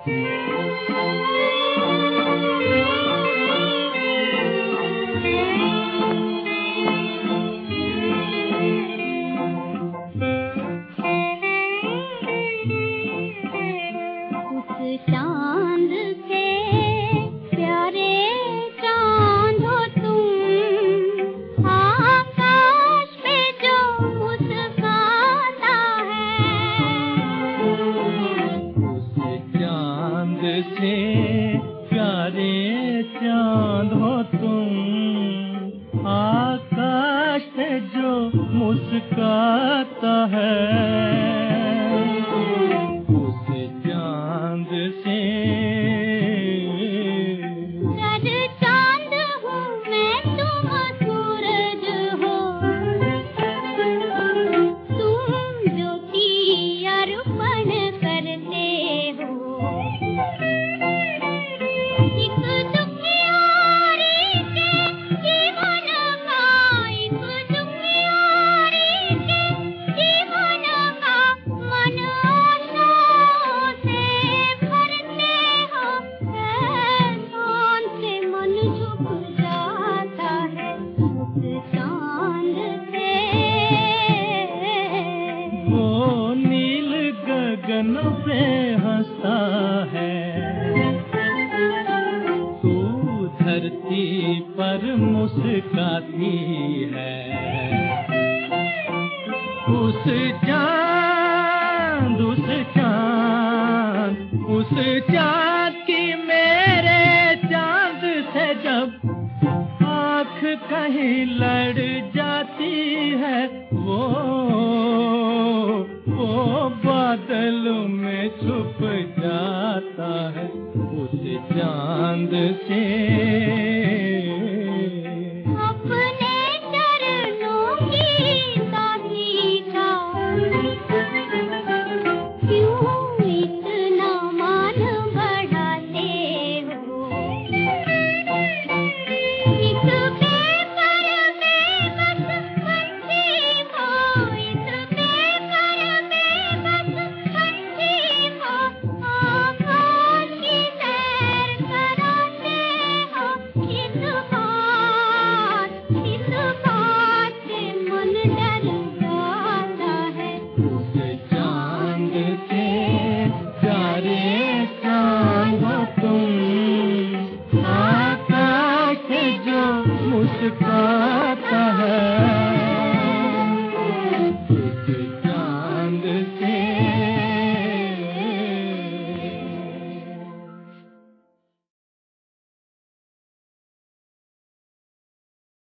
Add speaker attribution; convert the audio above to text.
Speaker 1: चांद से प्यारे चांद हो तुम, आकाश पे जो मुस्कुराता है।
Speaker 2: उस चांद से प्यारे चांद हो तुम, आकाश पे जो मुस्कुराता है। गगन पे हंसता है, तू धरती पर मुस्कुराती है। उस चांद की मेरे चांद से जब आँख कहीं लड़ जाती है, वो बादल में छुप जाता है। उस चांद से